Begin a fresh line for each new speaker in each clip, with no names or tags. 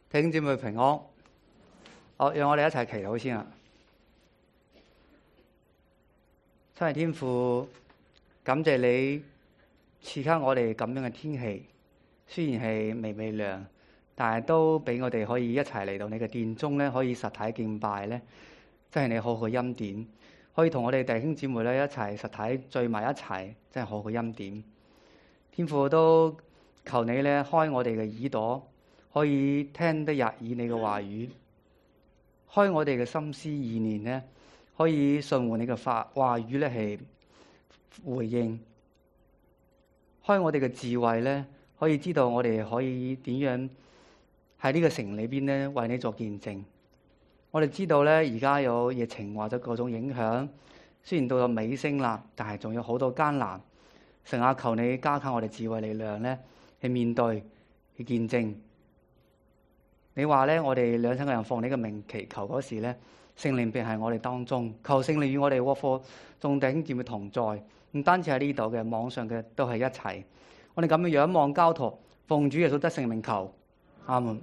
弟兄姊妹平安。好，讓我哋一齊祈禱先啦。親愛天父，感謝你賜給我哋咁樣嘅天氣，雖然係微微涼，但係都俾我哋可以一齊嚟到你嘅殿中咧，可以實體敬拜咧，真係你好好嘅恩典。可以同我哋弟兄姊妹咧一齊實體聚埋一齊，真係好好恩典。天父都求你咧開我哋嘅耳朵，可以聽得入耳你嘅話語，開我哋嘅心思意念咧，可以順緩你嘅話語咧係回應，開我哋嘅智慧咧，可以知道我哋可以點樣喺呢個城裏邊咧為你作見證。我哋知道咧而家有疫情或者各種影響，雖然到咗尾聲啦，但係仲有好多艱難。神啊，求你加強我哋智慧力量咧，去面對去見證。你話咧，我哋兩三個人奉你嘅名祈求嗰時咧，聖靈便係我哋當中，求聖靈與我哋窩課眾弟兄姊妹同在，唔單止喺呢度嘅，網上嘅都係一齊。我哋咁樣仰望交託，奉主耶穌得聖名求，阿門。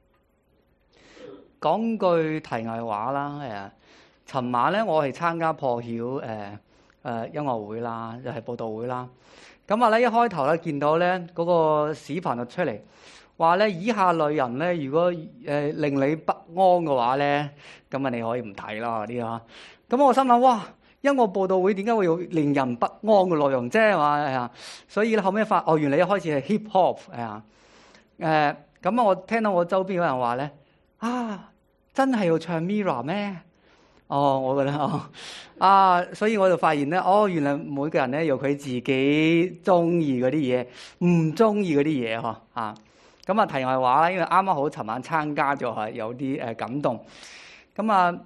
講句題外話啦，尋晚咧我係參加破曉音樂會啦，又係佈道會啦。咁啊咧一開頭咧見到咧嗰個視頻就出嚟，話咧以下類人咧，如果令你不安嘅話咧，咁啊你可以唔睇啦啲啊。咁我心諗哇，音樂佈道會點解會有令人不安嘅內容啫？係嘛？所以咧後尾發原來一開始係 hip hop 咁我聽到我周邊有人話咧真係要唱 Mirror 咩？我覺得所以我就發現咧，原來每個人咧有佢自己中意嗰啲嘢，唔中意嗰啲嘢咁啊，題外話啦，因為啱啱好尋晚參加咗，有啲感動。咁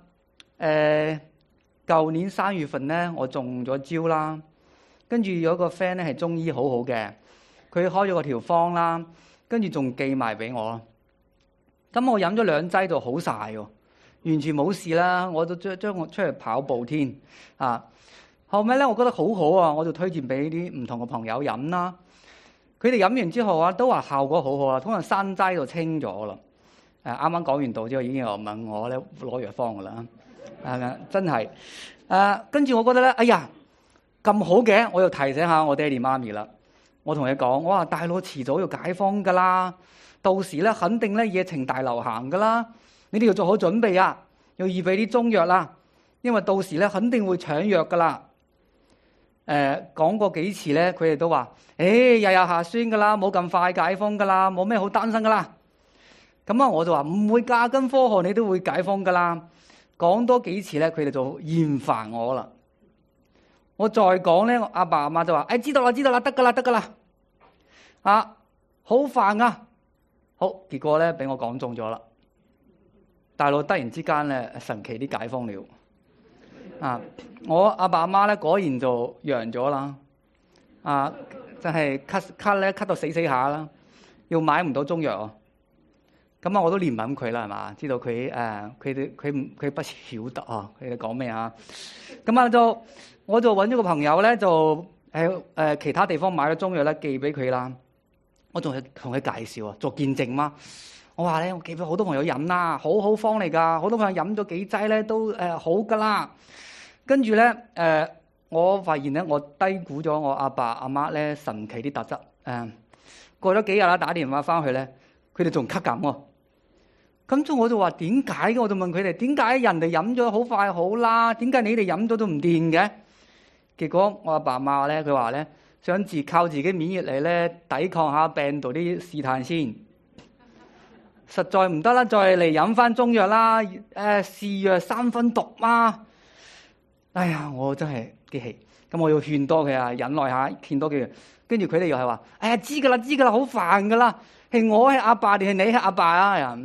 舊年3月份咧，我中咗招啦，跟住有個 friend 咧係中醫好好嘅，佢開咗個條方啦，跟住仲寄埋俾我。咁我飲咗2劑就好晒喎，完全冇事啦。我就將我出去跑步添後尾咧，我覺得好好啊，我就推薦俾啲唔同嘅朋友飲啦。佢哋飲完之後都話效果好好啦，通常3劑就清咗啦。啱啱講完道之後，已經有人問我咧攞藥方噶啦，真係跟住我覺得咧，哎呀咁好嘅，我又提醒下我爹哋媽咪啦。我同佢講，我話大佬遲早要解封噶啦，到時咧肯定咧疫情大流行噶啦，你哋要做好準備啊，要預備啲中藥啦，因為到時咧肯定會搶藥噶啦。講過幾次咧，佢哋都話，日下酸噶啦，冇咁快解封噶啦，冇咩好擔心噶啦。咁我就話唔會㗎，跟科學你都會解封噶啦。講多幾次咧，佢哋就厭煩我啦。我再講咧，阿爸阿媽就話，知道啦，得㗎啦，好煩啊！好，結果咧俾我講中咗啦。大佬突然之間咧，神奇啲解封了。我阿爸阿媽咧果然就陽咗啦。真係咳到死下啦，要買唔到中藥。咁我都憐憫佢啦，係嘛？知道佢佢不曉得佢哋講咩咁我就揾咗個朋友咧，就喺其他地方買咗中藥咧，寄俾佢啦。我仲係同佢介紹做見證嘛。我話咧，我寄俾好多朋友飲啦，好好方嚟㗎，好多朋友飲咗幾劑咧都好㗎啦。跟住咧我發現咧，我低估咗我阿爸阿媽咧神奇啲特質。過咗幾日啦，打電話翻去咧，佢哋仲咳緊喎。咁我就話點解嘅？我就問佢哋點解人哋飲咗好快好啦，點解你哋飲咗都唔掂嘅？結果我阿爸阿媽咧，佢話咧想靠自己免疫力咧抵抗下病毒啲試探先。實在唔得啦，再嚟飲翻中藥啦。是藥3分毒嘛。哎呀，我真係激氣。咁我要勸多佢忍耐下，勸多佢。跟住佢哋又係話，知㗎啦，好煩㗎啦。係我係阿爸定係你係阿爸啊？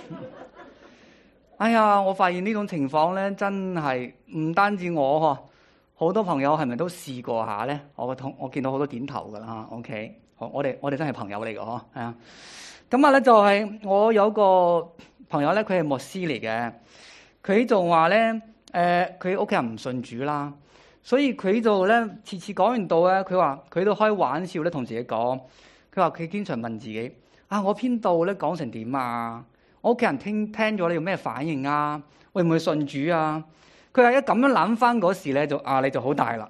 哎呀，我發現呢種情況咧，真係唔單止我好多朋友係咪都試過下咧？我見到好多點頭㗎啦。OK， 好，我哋真係朋友嚟㗎咁咧就係我有個朋友咧，佢係牧師嚟嘅，佢仲話咧，佢屋企人唔信主啦，所以佢就咧次講完道咧，佢話佢都開玩笑咧同自己講，佢話佢經常問自己我篇道咧講成點啊？ 我屋企人聽咗你有咩反應啊？會唔會信主啊？佢係一咁樣諗翻嗰時咧，就壓力就好大啦。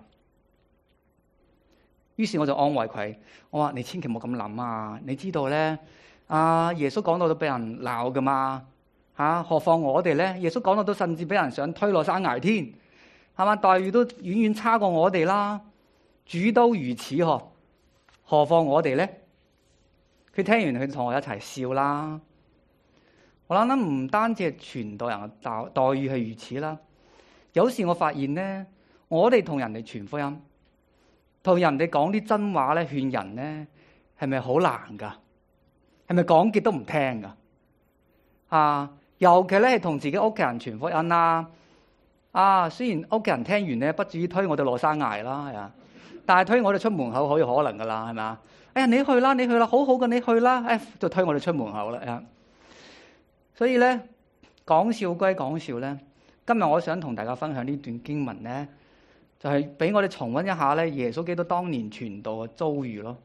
於是我就安慰佢，我話你千祈唔好咁諗啊！你知道咧，耶穌講到都俾人鬧噶嘛嚇，何況我哋咧？耶穌講到都甚至俾人想推落山崖添，係嘛？待遇都遠遠差過我哋啦，主都如此嗬，何況我哋咧？佢聽完佢同我一齊笑啦。我諗唔單止係傳道人嘅待遇係如此啦，有時我發現咧，我哋同人哋傳福音，同人哋講啲真話咧，勸人咧，係咪好難噶？係咪講極都唔聽噶？尤其咧係同自己屋企人傳福音啦。雖然屋企人聽完咧，不至於推我哋落山崖啦，係啊，但係推我哋出門口可以可能噶啦，係咪啊？哎呀，你去啦，你去啦，好好嘅，你去啦，就推我哋出門口啦。所以咧，講笑歸講笑咧，今日我想同大家分享呢段經文咧，就係俾我哋重溫一下咧，耶穌基督當年傳道嘅遭遇咯。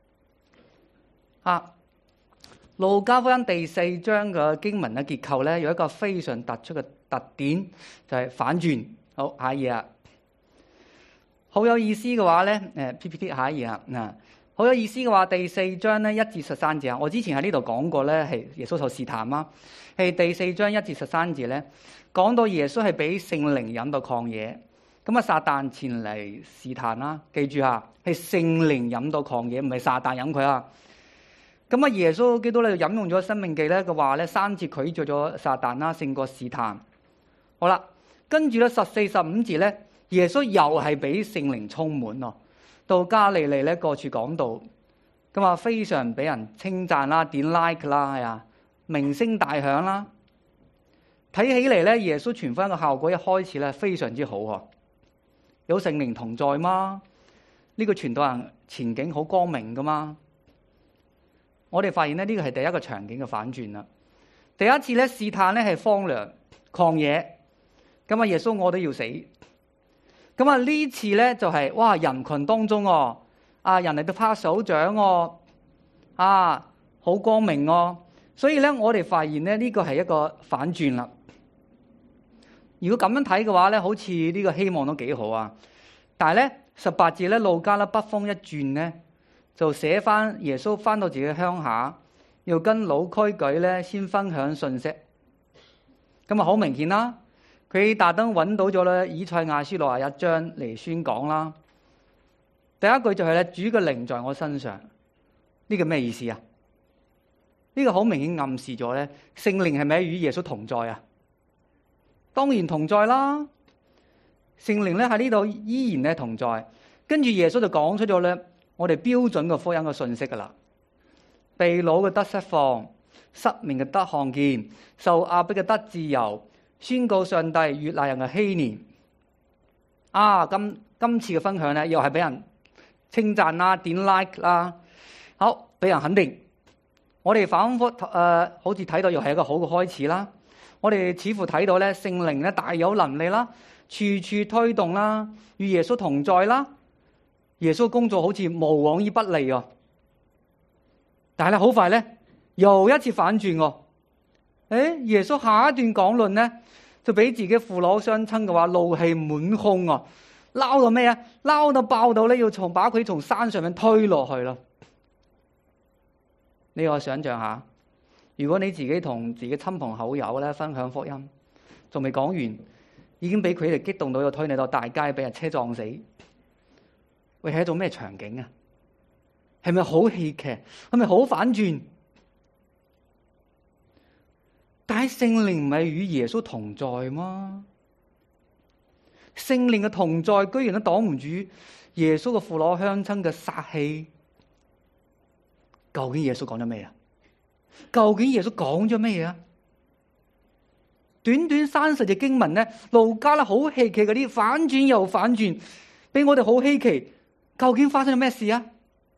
路加福音第4章嘅經文嘅結構咧，有一個非常突出嘅特點，就係反轉。好，下一頁啊，好有意思嘅話咧，PPT 下一頁啊，好有意思嘅話，第4章咧1至13節啊，我之前喺呢度講過咧，係耶穌受試探啦，係第4章1至13節咧，講到耶穌係俾聖靈引到曠野，咁啊撒旦前嚟試探啦，記住下，係聖靈引到曠野，唔係撒旦引佢啊。咁啊，耶穌基督咧就引用咗《申命記》咧嘅話咧，3次拒絕咗撒旦啦，勝過試探。好啦，跟住咧14、15節咧，耶穌又係俾聖靈充滿咯，到加利利咧各處講道，咁啊非常俾人稱讚啦，點 like 啦，係啊，名聲大響啦。睇起嚟咧，耶穌傳福音嘅效果一開始咧非常之好喎，有聖靈同在嘛，呢個傳道人前景好光明噶嘛。我哋發現咧，呢個係第一個場景嘅反轉啦。第一次咧試探咧係荒涼曠野，咁啊耶穌我都要死。咁啊呢次咧就係哇人群當中人嚟到拍手掌好光明所以咧我哋發現咧呢個係一個反轉啦。如果咁樣睇嘅話咧，好似呢個希望都幾好啊。但係咧18節咧路加咧北風一轉咧，就寫翻耶穌翻到自己鄉下，要跟老規矩咧先分享信息。咁啊好明顯啦，佢特登揾到咗咧以賽亞書61章嚟宣講啦。第一句就係咧，主嘅靈在我身上，呢個咩意思啊？呢個好明顯暗示咗咧，聖靈係咪與耶穌同在啊？當然同在啦，聖靈咧喺呢度依然咧同在。跟住耶穌就講出咗咧，我哋標準嘅福音嘅信息噶啦，被擄嘅得釋放，失明嘅得看見，受壓迫嘅得自由，宣告上帝悅納人嘅禧年。今次嘅分享咧，又係俾人稱讚啦，點 like 啦，好俾人肯定。我哋反覆好似睇到又係一個好嘅開始啦。我哋似乎睇到咧，聖靈咧大有能力啦，處處推動啦，與耶穌同在啦。耶穌工作好似無往而不利哦，但係咧好快咧又一次反轉喎。耶穌下一段講論咧，就俾自己父老雙親嘅話怒氣滿胸啊，撈到咩啊？撈到爆到咧，要把佢從山上面推落去咯。你可想象下，如果你自己同自己親朋好友咧分享福音，仲未講完，已經俾佢哋激動到要推你到大街，俾人車撞死。喂，係一種咩場景啊？係咪好戲劇？係咪好反轉？但係聖靈唔係與耶穌同在嗎？聖靈嘅同在居然都擋唔住耶穌嘅父老鄉親嘅殺氣。究竟耶穌講咗咩啊？究竟耶穌講咗咩啊？短短30節經文咧，路加咧好戲劇嗰啲反轉又反轉，俾我哋好稀奇。究竟發生咗咩事啊？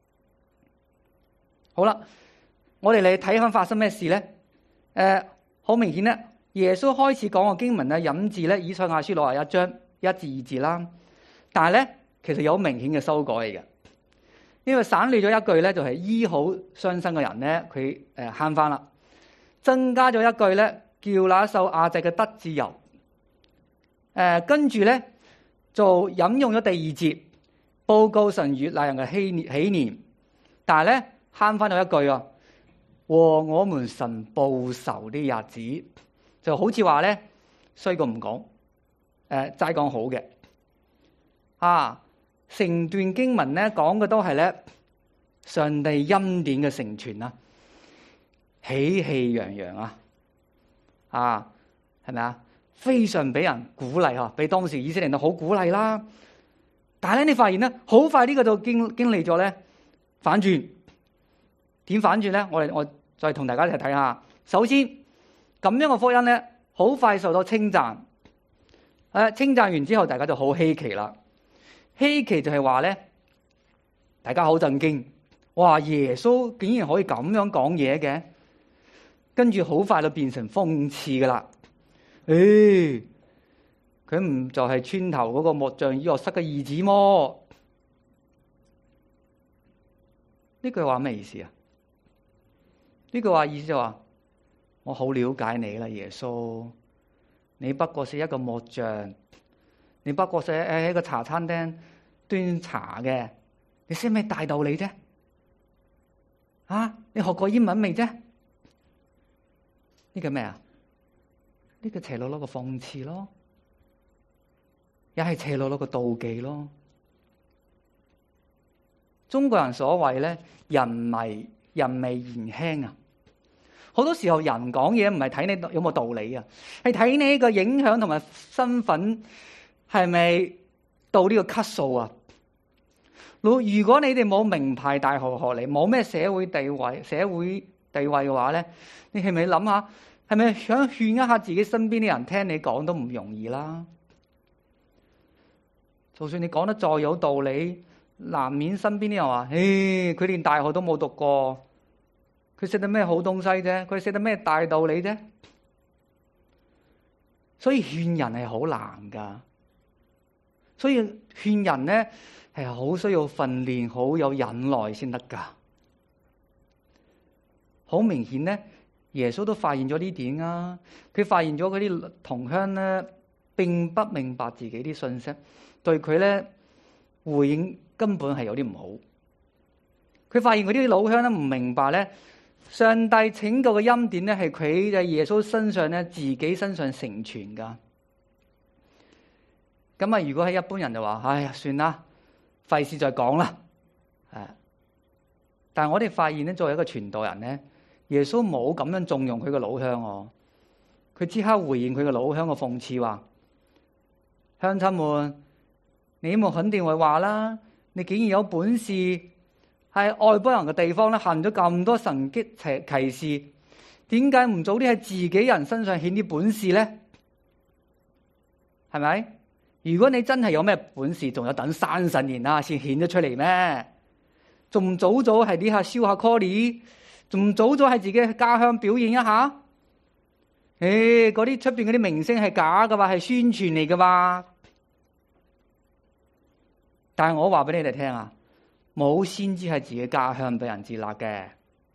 好啦，我哋嚟睇翻發生咩事咧？好明顯咧，耶穌開始講個經文咧，引自咧以賽亞書61章1至2節啦。但係咧，其實有明顯嘅修改嚟嘅，因為省略咗一句咧，就係醫好傷身嘅人咧，佢慳翻啦。 增加咗一句咧，叫那受壓制嘅得自由。跟住咧就引用咗第二節，報告神悅納人嘅喜年，但係咧慳翻咗一句啊，和我們神報仇的日子，就好似話咧衰過唔講，齋講好嘅。成段經文咧講嘅都係咧上帝恩典嘅成全啊，喜氣洋洋啊，係咪啊？非常俾人鼓勵嗬，俾當時以色列人都好鼓勵啦。但係咧，你發現咧，好快呢個就經歷咗咧反轉。點反轉咧？我再同大家一齊睇下。首先，咁樣嘅福音咧，好快受到稱讚。稱讚完之後，大家就好稀奇啦。稀奇就係話咧，大家好震驚，哇！耶穌竟然可以咁樣講嘢嘅，跟住好快就變成諷刺噶啦。佢唔就係村頭嗰個木匠醫學室嘅兒子麼？呢句話咩意思啊？呢句話意思就話，我好了解你啦，耶穌，你不過是一個木匠，你不過是喺一個茶餐廳端茶嘅，你識咩大道理啫？你學過英文未啫？呢個咩啊？呢個斜落落個諷刺咯，又係斜落落個妒忌咯。中國人所謂咧，人微言輕啊。好多時候人講嘢唔係睇你有冇道理啊，係睇你個影響同埋身份係咪到呢個級數啊。如果你哋冇名牌大學學歷，冇咩社會地位嘅話咧，你係咪諗下？係咪想勸一下自己身邊啲人聽你講都唔容易啦？就算你講得再有道理，難免身邊啲人話：佢連大學都冇讀過，佢識得咩好東西啫？佢識得咩大道理啫？所以勸人係好難噶，所以勸人咧係好需要訓練，好有忍耐先得噶。好明顯咧。耶穌都發現咗呢點啊！佢發現咗嗰啲同鄉咧，並不明白自己啲信息，對佢咧回應根本係有啲唔好。佢發現嗰啲老鄉咧唔明白咧，上帝拯救嘅恩典咧係佢喺耶穌身上咧自己身上成全噶。咁啊，如果係一般人就話：哎呀，算啦，費事再講啦。但係我哋發現咧，作為一個傳道人咧。耶穌冇咁樣縱容佢個老鄉，佢即刻回應佢個老鄉嘅諷刺話：鄉親們，你們肯定會話啦，你竟然有本事喺外邦人嘅地方咧行咗咁多神蹟奇事，點解唔早啲喺自己人身上顯啲本事咧？係咪？如果你真係有咩本事，仲有等30年啊先顯得出嚟咩？仲早係呢下燒下 call，仲早喺自己家鄉表現一下，嗰啲出邊嗰啲明星係假噶嘛，係宣傳嚟噶嘛。但係我話俾你哋聽啊，冇先知係自己家鄉俾人接納嘅。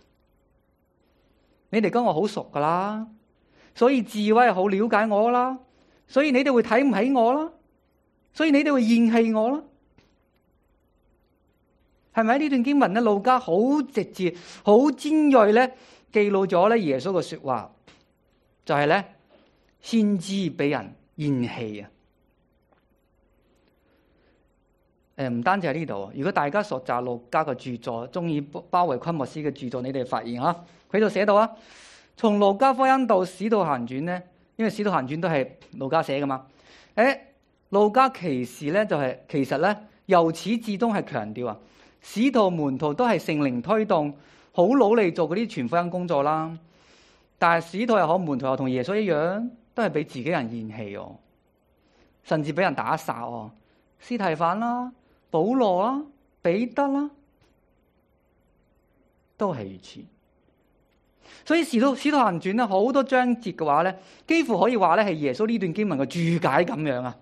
你哋跟我好熟噶啦，所以智慧係好了解我啦，所以你哋會睇唔起我啦，所以你哋會厭棄我啦。係咪呢段經文咧？路加好直接、好尖銳咧，記錄咗咧耶穌嘅說話，就係咧先知俾人厭棄啊！唔單止喺呢度，如果大家熟習路加嘅著作，中意包圍昆牧師嘅著作，你哋發現啊，佢度寫到啊，從路加福音到使徒行傳咧，因為使徒行傳都係路加寫噶嘛。路加其實咧就係其實咧由始至終係強調啊。使徒門徒都係聖靈推動，好努力做嗰啲傳福音工作啦。但係使徒又好，門徒又同耶穌一樣，都係俾自己人厭棄哦，甚至俾人打殺哦。司提反啦、保羅啦、彼得啦，都係如此。所以使徒行傳咧，好多章節嘅話咧，幾乎可以話咧係耶穌呢段經文嘅注解咁樣啊。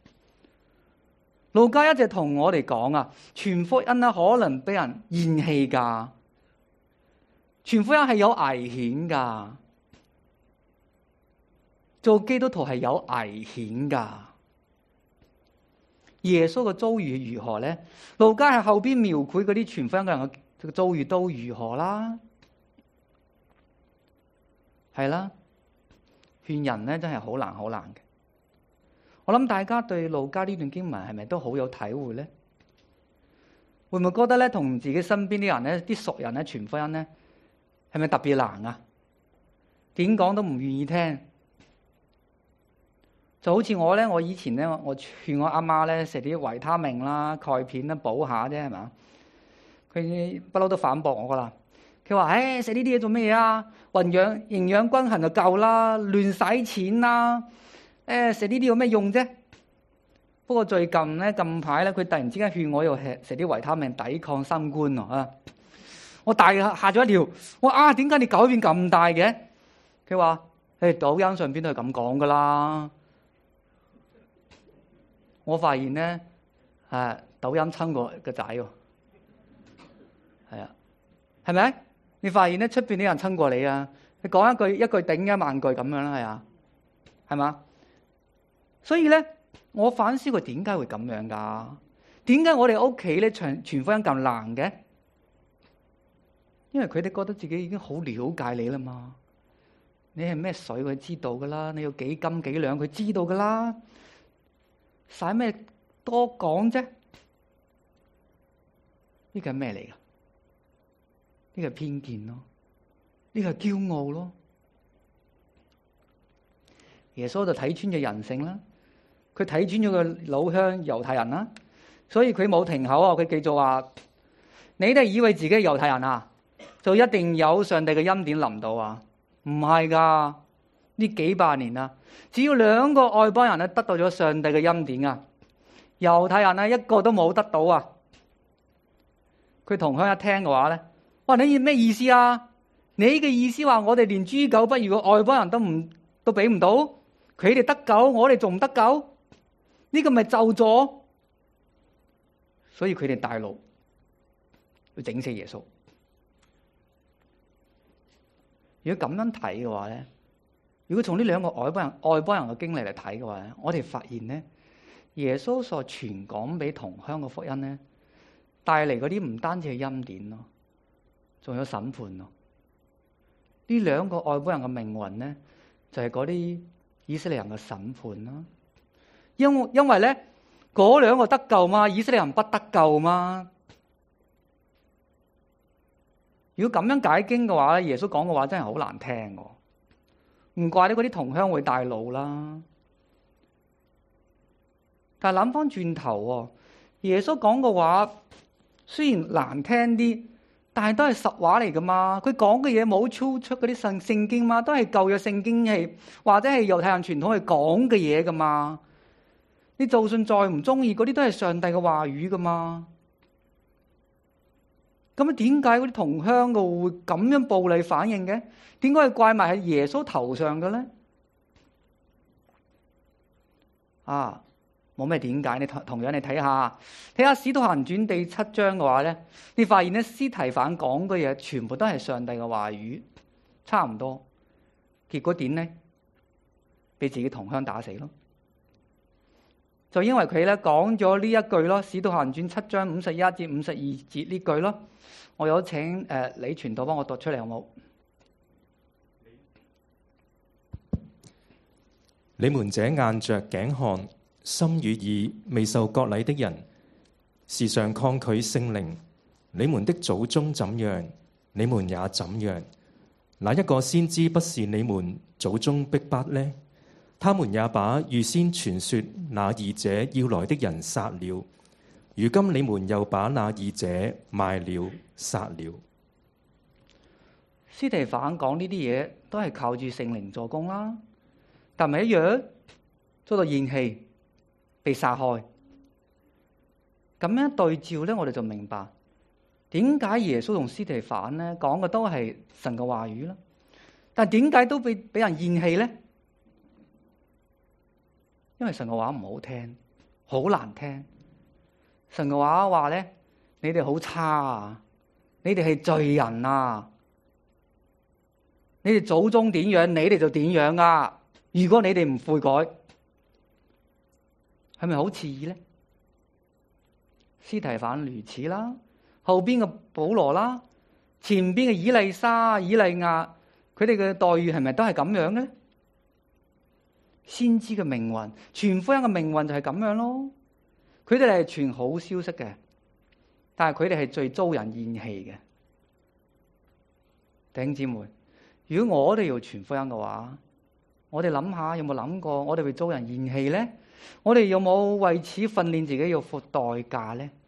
路加一直同我哋講啊，傳福音咧可能俾人厭棄噶，傳福音係有危險噶。 做基督徒係有危險㗎。耶穌嘅遭遇如何咧？路加喺後邊描繪嗰啲傳福音嘅人嘅遭遇都如何啦？係啦，勸人咧真係好難好難嘅。我諗大家對路加呢段經文係咪都好有體會咧？會唔會覺得咧同自己身邊啲人咧、啲熟人咧傳福音咧，係咪特別難啊？點講都唔願意聽。就好似我咧，我以前咧，我勸我阿媽咧食啲維他命啦、鈣片啦補下啫，係嘛？佢不嬲都反駁我噶啦。佢話：唉，食呢啲嘢做咩啊？營養均衡就夠啦，亂使錢啦。食呢啲有咩用啫？不過最近咧，近排咧，佢突然之間勸我又食啲維他命抵抗新冠啊！我大嚇咗一跳。我話：點解你改變咁大嘅？佢話：抖音上邊都係咁講噶啦。我發現咧，抖音親過個仔喎，係啊，係咪？你發現咧出邊啲人親過你啊？你講一句頂一萬句咁樣啦，係啊，係嘛？所以咧，我反思過點解會咁樣㗎？點解我哋屋企咧傳福音咁難嘅？因為佢哋覺得自己已經好了解你啦嘛。你係咩水佢知道㗎啦，你要幾斤幾兩佢知道㗎啦。使咩多講啫？呢個係咩嚟㗎？呢個係偏見咯，呢個係驕傲咯。耶穌就睇穿咗人性啦，佢睇穿咗個老鄉猶太人啦，所以佢冇停口啊！佢繼續話：你哋以為自己係猶太人啊，就一定有上帝嘅恩典臨到啊？唔係㗎，呢幾百年啊，只要兩個外邦人咧得到咗上帝嘅恩典啊，猶太人啊一個都冇得到啊！佢同鄉一聽嘅話咧，哇！你咩意思啊？你嘅意思話我哋連豬狗不如嘅外邦人都俾唔到，佢哋得救，我哋仲唔得救？呢個咪咒詛？所以佢哋大怒，要整死耶穌。如果咁樣睇嘅話咧，如果從呢兩個外邦人嘅經歷嚟睇嘅話咧，我哋發現咧，耶穌所傳講俾同鄉嘅福音咧，帶嚟嗰啲唔單止係恩典咯，仲有審判咯。呢兩個外邦人嘅命運咧，就係嗰啲以色列人嘅審判啦。因為咧，嗰兩個得救嘛，以色列人不得救嘛。如果咁樣解經嘅話咧，耶穌講嘅話真係好難聽喎。唔怪得嗰啲同鄉會大怒啦。但係諗翻轉頭，耶穌講嘅話雖然難聽啲，但係都係實話嚟噶嘛。佢講嘅嘢冇超出嗰啲聖經嘛，都係舊約聖經係或者係猶太人傳統去講嘅嘢噶嘛。你就算再唔中意，嗰啲都係上帝嘅話語噶嘛。咁點解嗰啲同鄉嘅會咁樣暴力反應嘅？點解係怪埋喺耶穌頭上嘅咧？冇咩點解？你同樣你睇下《使徒行傳》第7章嘅話咧，你發現咧司提反講嘅嘢全部都係上帝嘅話語，差唔多。結果點咧？俾自己同鄉打死咯。就因為佢咧講咗呢一句咯，《使徒行傳》7章51至52節呢句咯。我有請李傳道幫我讀出嚟好冇？
你們這硬着頸項、心與耳未受割禮的人，時常抗拒聖靈，你們的祖宗怎樣，你們也怎樣。哪一個先知不是你們祖宗逼迫呢？他們也把預先傳說那義者要來的人殺了。如今你們又把那義者賣了、殺了。
司提反講呢啲嘢都係靠住聖靈助攻啦，但係一樣遭到厭棄、被殺害。咁樣對照咧，我哋就明白點解耶穌同司提反咧講嘅都係神嘅話語啦，但係點解都俾人厭棄咧？因為神嘅話唔好聽，好難聽。神嘅話咧，你哋好差啊！你哋係罪人啊！你哋祖宗點樣，你哋就點樣啊！ 如果你哋唔悔改，係咪好似意咧？司提反如此啦，後邊嘅保羅啦，前邊嘅以利沙、以利亞，佢哋嘅待遇係咪都係咁樣嘅咧？先知嘅命運，傳福音嘅命運就係咁樣咯。佢哋係傳好消息嘅，但係佢哋係最遭人厭棄嘅。弟兄姊妹，如果我哋要傳福音嘅話，我哋諗下有冇諗過，我哋會遭人厭棄咧？我哋有冇為此訓練自己要付代價咧？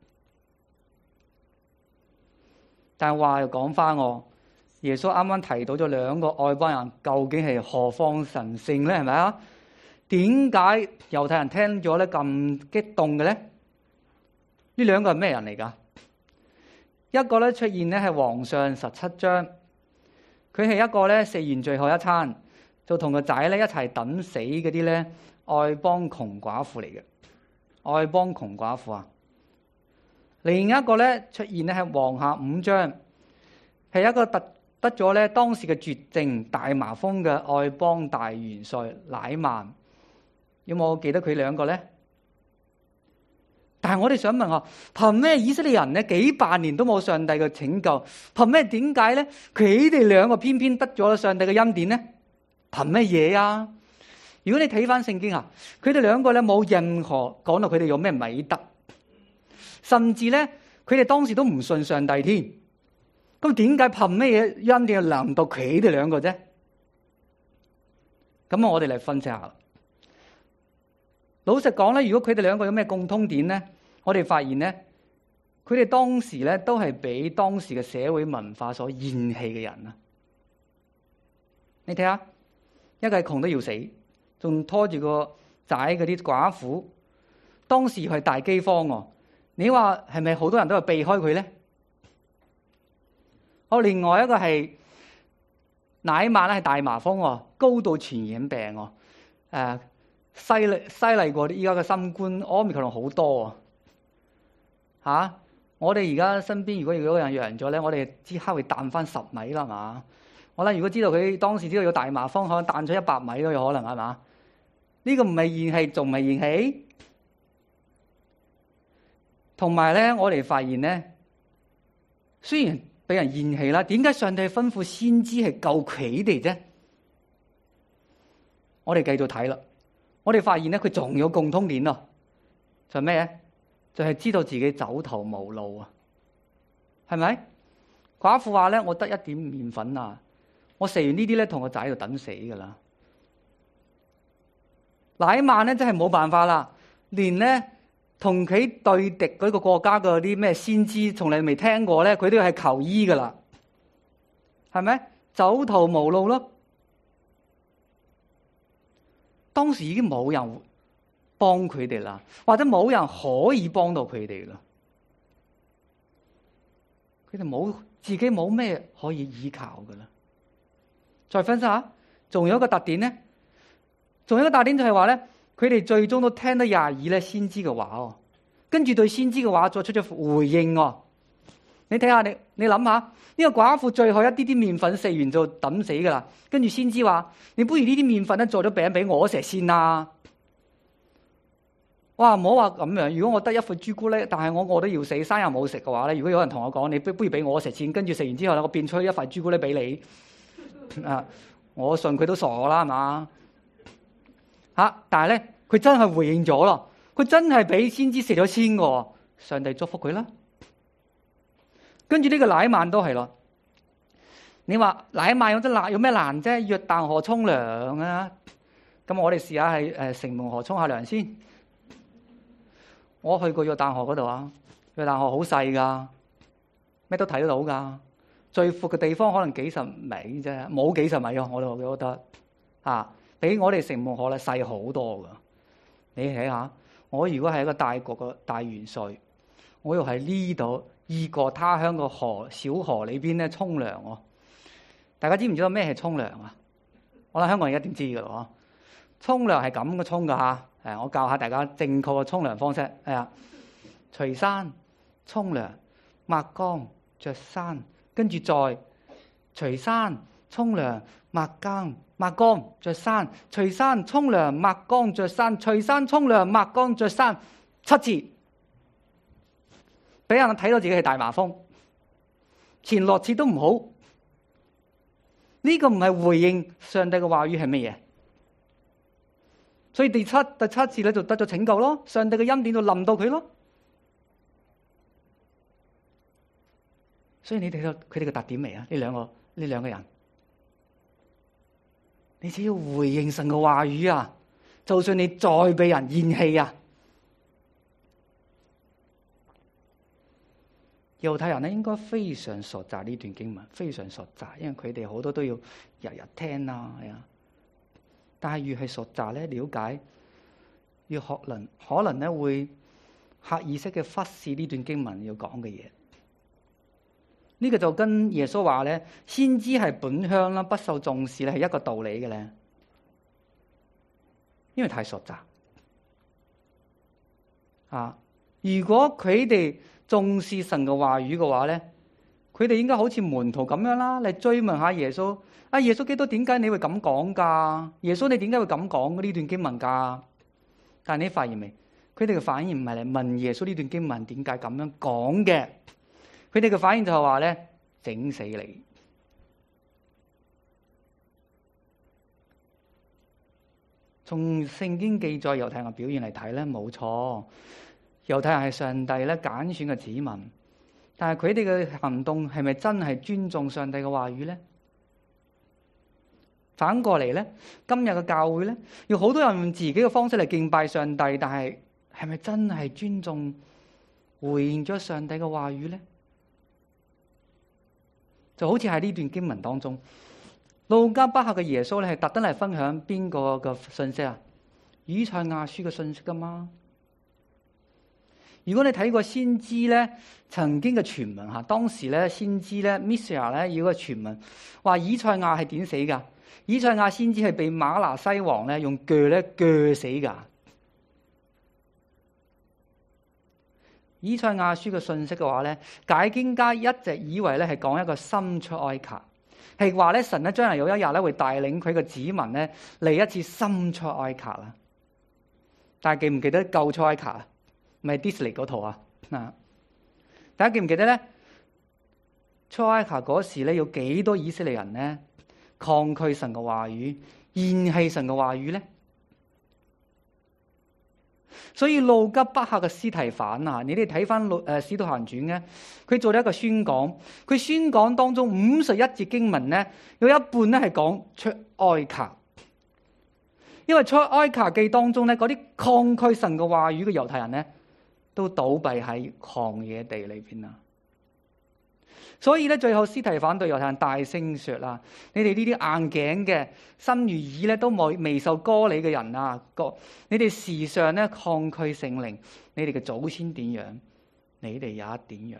但係話又講翻耶穌啱啱提到咗兩個外邦人，究竟係何方神聖咧？係咪啊？點解猶太人聽咗咧咁激動嘅咧？呢兩個係咩人嚟㗎？一個咧出現咧係皇上17章，佢係一個咧食完最後一餐就同個仔咧一齊等死嗰啲咧外邦窮寡婦嚟嘅。外邦窮寡婦啊！另一個咧出現咧係王下5章，係一個得咗咧當時嘅絕症大麻風嘅外邦大元帥乃縵。有冇記得佢兩個咧？但係我哋想問下，憑咩以色列人咧幾百年都冇上帝嘅拯救？憑咩點解咧佢哋兩個偏偏得咗上帝嘅恩典咧？憑咩嘢啊？如果你睇翻聖經啊，佢哋兩個咧冇任何講到佢哋有咩美德，甚至咧佢哋當時都唔信上帝添。咁點解憑咩嘢恩典臨到佢哋兩個啫？咁我哋嚟分析下。老實講咧，如果佢哋兩個有咩共通點咧，我哋發現咧，佢哋當時咧都係俾當時嘅社會文化所厭棄嘅人啊！你睇下，一個係窮得要死，仲拖住個仔嗰啲寡婦，當時係大饑荒喎。你話係咪好多人都係避開佢咧？好，另外一個係乃縵咧係大麻風喎，高度傳染病喎，犀利過依家嘅新冠 Omicron 好多啊！我哋而家身邊如果有個人陽咗咧，我哋即刻會彈翻10米啦，係嘛？我諗如果知道佢當時知道有大麻風，可能彈咗100米都有可能，係嘛？呢個唔係厭棄，仲唔係厭棄？同埋咧，我哋發現咧，雖然俾人厭棄啦，點解上帝吩咐先知係救佢哋啫？我哋繼續睇啦。我哋發現咧，佢仲有共通點咯，就係咩咧？就係知道自己走投無路啊，係咪？寡婦話咧：我得一點麵粉啊，我食完呢啲咧，同個仔就等死噶啦。乃縵咧真係冇辦法啦，連咧同佢對敵嗰個國家嘅啲咩先知，從嚟未聽過咧，佢都係求醫噶啦，係咪？走投無路咯。當時已經冇人幫佢哋啦，或者冇人可以幫到佢哋啦。佢哋冇自己冇咩可以依靠噶啦。再分析下，仲有一個特點咧，仲有一個特點就係話咧，佢哋最終都聽得廿耳咧先知嘅話喎，跟住對先知嘅話作出咗回應喎。你睇下，你諗下，呢個寡婦最後一啲麵粉食完就等死噶啦，跟住先知話：你不如呢啲麵粉咧做咗餅俾我食先啦。哇！唔好話咁樣，如果我得一塊朱古力，但係我都要死，生日冇食嘅話咧，如果有人同我講，你不如俾我食先，跟住食完之後咧，我變出一塊朱古力俾你，啊！我信佢都傻啦，係嘛？但係咧，佢真係回應咗咯，佢真係俾先知食咗先嘅，上帝祝福佢啦。跟住呢個乃縵都係咯，你話乃縵有咩難啫？約旦河沖涼啊！咁我哋試下喺城門河沖下涼先。我去過約旦河嗰度啊，約旦河好細噶，咩都睇得到噶。最闊嘅地方可能幾十米啫，冇幾十米啊！我覺得比我哋城門河咧細好多噶。你睇下，我如果係一個大國嘅大元帥，我要喺呢度異國他鄉個河小河裏邊咧沖涼喎。大家知唔知道咩係沖涼啊？我諗香港人一定知噶咯。沖涼係咁嘅沖噶嚇，我教下大家正確嘅沖涼方式。係啊，除衫、沖涼、抹乾、着衫，跟住再除衫、 沖涼、抹乾、抹乾、着衫、除衫、沖涼、抹乾、着衫、除衫、沖涼、抹乾、着衫，7次，俾人睇到自己係大麻風，前6次都唔好。呢個唔係回應上帝嘅話語係乜嘢？所以第七次咧就得咗拯救咯，上帝嘅恩典就臨到佢咯。所以你睇到佢哋嘅特點未啊？呢兩個人，你只要回應神嘅話語啊，就算你再被人厭棄啊，猶太人咧應該非常熟習呢段經文，非常熟習，因為佢哋好多都要日日聽啊，係啊。但係越係熟習咧，了解越可能咧會下意識嘅忽視呢段經文要講嘅嘢。呢個就跟耶穌話咧，先知係本鄉啦，不受重視咧，係一個道理嘅咧。因為太熟習啊！如果佢哋重視神嘅話語嘅話咧，佢哋應該好似門徒咁樣啦，嚟追問下耶穌。啊，耶穌基督點解你會咁講㗎？耶穌你點解會咁講呢段經文㗎？但係你發現未？佢哋嘅反應唔係嚟問耶穌呢段經文點解咁樣講嘅。佢哋嘅反應就係話咧，整死你！從聖經記載猶太人嘅表現嚟睇咧，冇錯，猶太人係上帝咧揀選嘅子民，但係佢哋嘅行動係咪真係尊重上帝嘅話語咧？反過嚟咧，今日嘅教會咧，有好多人用自己嘅方式嚟敬拜上帝，但係係咪真係尊重回應咗上帝嘅話語咧？就好似喺呢段經文當中，路加筆下嘅耶穌咧係特登嚟分享邊個嘅信息啊？以賽亞書嘅信息噶嘛？如果你睇過先知咧曾經嘅傳聞嚇，當時咧先知咧 Messiah 咧有個傳聞話以賽亞係點死噶？以賽亞先知係被馬拿西王咧用鋸咧鋸死噶。以賽亞書嘅信息嘅話咧，解經家一直以為咧係講一個新出埃及，係話咧神咧將來有一日咧會帶領佢嘅子民咧嚟一次新出埃及啦。但係記唔記得舊出埃及啊？咪 Disney 嗰套啊？大家記唔記得咧？出埃及嗰時咧有幾多以色列人咧抗拒神嘅話語，厭棄神嘅話語咧？所以路加筆下嘅司提反啊，你哋睇翻《使徒行傳》咧，佢做咗一個宣講，佢宣講當中51節經文咧，有一半咧係講出埃及，因為出埃及記當中咧嗰啲抗拒神嘅話語嘅猶太人咧，都倒閉喺曠野地裏邊啦。所以咧，最後司提反對猶太人大聲說啦：你哋呢啲硬頸嘅、心如耳咧都未受割禮嘅人啊，你哋時常咧抗拒聖靈，你哋嘅祖先點樣，你哋也點樣。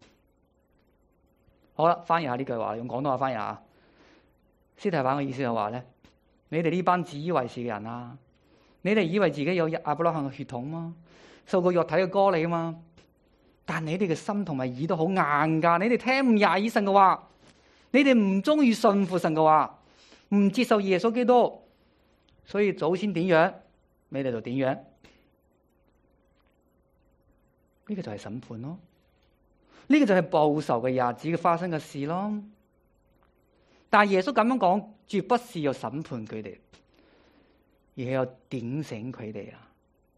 好啦，翻譯下呢句話，用廣東話翻譯下。司提反嘅意思就話咧：你哋呢班自以為是嘅人啊，你哋以為自己有亞伯拉罕嘅血統嗎？受過肉體嘅割禮啊嘛。但你哋嘅心同埋耳都好硬噶，你哋聽唔入神嘅話，你哋唔中意信服神嘅話，唔接受耶穌基督，所以祖先點樣，你哋就點樣。呢個就係審判咯，呢個就係報仇嘅日子嘅發生嘅事咯。但係耶穌咁樣講，絕不是要審判佢哋，而係要點醒佢哋啊！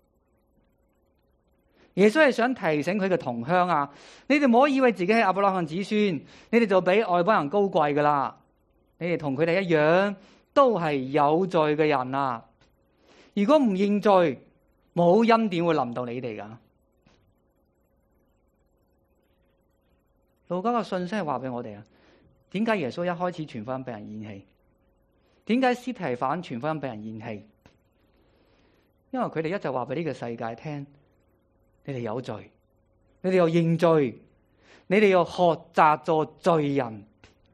耶穌係想提醒佢嘅同鄉啊，你哋唔好以為自己係亞伯拉罕子孫，你哋就比外邦人高貴噶啦。你哋同佢哋一樣，都係有罪嘅人啊！如果唔認罪，冇恩典會臨到你哋噶。路加嘅信息係話俾我哋啊，點解耶穌一開始傳福音俾人厭棄？點解司提反傳福音俾人厭棄？因為佢哋一直話俾呢個世界聽。你哋有罪，你哋又認罪，你哋又學習做罪人。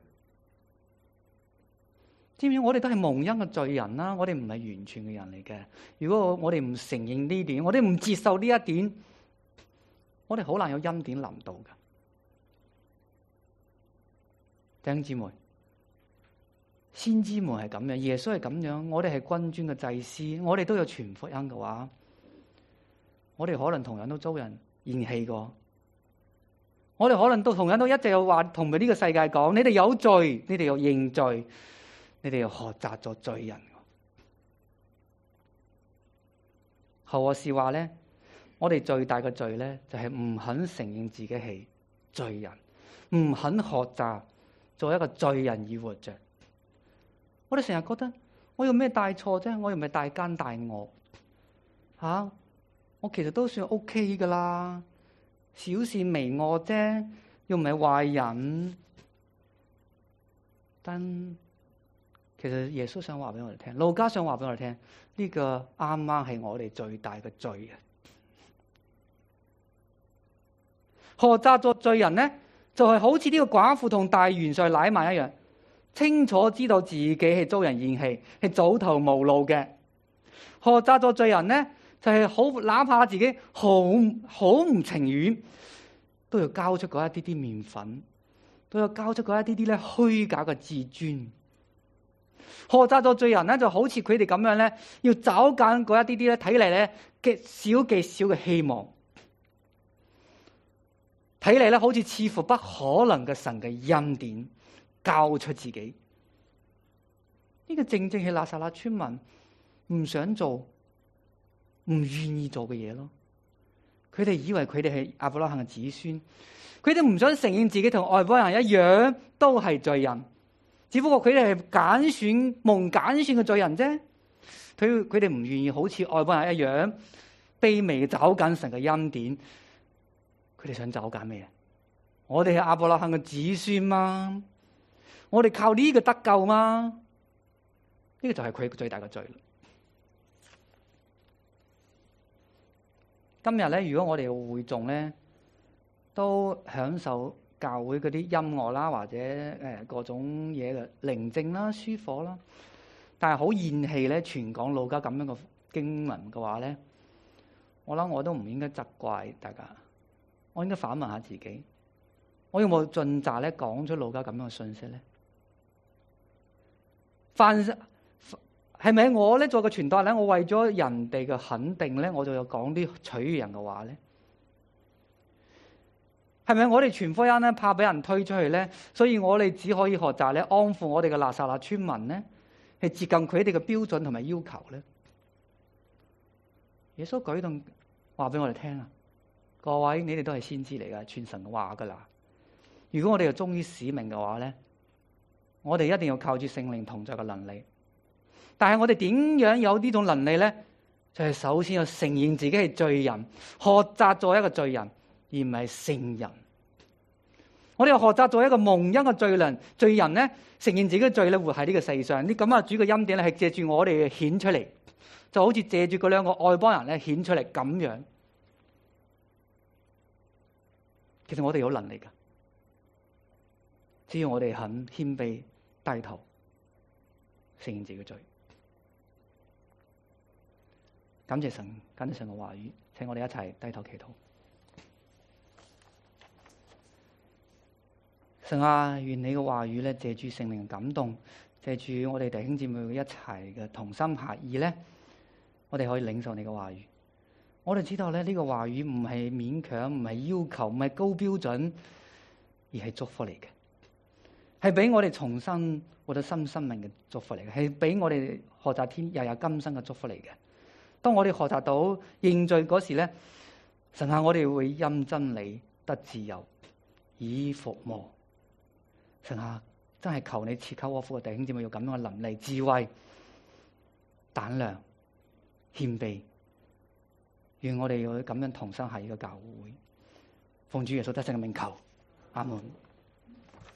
知唔知我哋都係蒙恩嘅罪人啦？我哋唔係完全嘅人嚟嘅。如果我哋唔承認呢點，我哋唔接受呢一點，我哋好難有恩典臨到㗎。弟兄姊妹， 先知們係咁樣，耶穌係咁樣，我哋係君尊嘅祭司，我哋都有傳福音嘅話，我哋可能同樣都遭人厭棄過。我哋可能都同樣都一直有話同佢呢個世界講：你哋有罪，你哋要認罪，你哋要學習做罪人。後我是話咧，我哋最大嘅罪咧，就係唔肯承認自己係罪人，唔肯學習做一個罪人而活着。我哋成日覺得我有咩大錯啫？我又唔係大奸大惡吓，我其實都算 OK 噶啦。小善微惡啫，又唔係壞人。但其實耶穌想話俾我哋聽，路加想話俾我哋聽，呢個啱啱係我哋最大嘅罪啊！學習做罪人呢，就係好似呢個寡婦同大元帥乃縵一樣，清楚知道自己係遭人厭棄，係走投無路嘅。學習做罪人呢，就係好，哪怕自己好唔情願，都要交出嗰一啲啲麵粉，都要交出嗰一啲啲咧虛假嘅自尊。學習做罪人咧，就好似佢哋咁樣咧，要找緊嗰一啲啲咧睇嚟咧極少嘅希望，睇嚟咧好似似乎不可能嘅神嘅恩典，交出自己。呢個正正係拿撒勒村民唔想做、唔願意做嘅嘢咯。佢哋以為佢哋係亞伯拉罕嘅子孫，佢哋唔想承認自己同外邦人一樣都係罪人，只不過佢哋係蒙揀選嘅罪人啫。佢哋唔願意好似外邦人一樣卑微找緊神嘅恩典。佢哋想找緊咩？我哋係亞伯拉罕嘅子孫嗎？我哋靠呢個得救嗎？呢個就係佢最大嘅罪。今日咧，如果我哋嘅會眾咧都享受教會嗰啲音樂啦，或者各種嘢嘅寧靜啦、舒火啦，但係好厭棄咧全港路加咁樣嘅經文嘅話咧，我諗我都唔應該責怪大家，我應該反問下自己，我有冇盡責咧講出路加咁樣嘅信息咧？係咪我咧做個傳道咧？我為咗人哋嘅肯定咧，我就要講啲取悅人嘅話咧？係咪我哋傳福音咧，怕俾人推出去咧？所以我哋只可以學習咧，安撫我哋嘅拿撒勒村民咧，係接近佢哋嘅標準同埋要求咧？耶穌舉動話俾我哋聽啊！各位，你哋都係先知嚟噶，傳神話噶啦。如果我哋又忠於使命嘅話咧，我哋一定要靠住聖靈同在嘅能力。但係我哋點樣有呢種能力咧？就係首先要承認自己係罪人，學習做一個罪人，而唔係聖人。我哋要學習做一個蒙恩嘅罪人咧，承認自己嘅罪咧，活喺呢個世上。呢咁啊，主嘅恩典咧係借住我哋顯出嚟，就好似借住嗰兩個外邦人咧顯出嚟咁樣。其實我哋有能力噶，只要我哋肯謙卑低頭，承認自己嘅罪。感謝神，感謝神嘅話語，請我哋一齊低頭祈禱。神啊，願你嘅話語咧，借住聖靈嘅感動，借住我哋弟兄姊妹一齊嘅同心合意咧，我哋可以領受你嘅話語。我哋知道咧，呢個話語唔係勉強，唔係要求，唔係高標準，而係祝福嚟嘅，係俾我哋重新活得新生命嘅祝福嚟嘅，係俾我哋學習天日日今生嘅祝福嚟嘅。當我哋學習到認罪嗰時咧，神啊，我哋會因真理得自由，以服務。神啊，真係求你賜給我父嘅弟兄姊妹有咁樣嘅能力、智慧、膽量、謙卑，願我哋要咁樣同心喺呢個教會，奉主耶穌得勝嘅名求，阿門。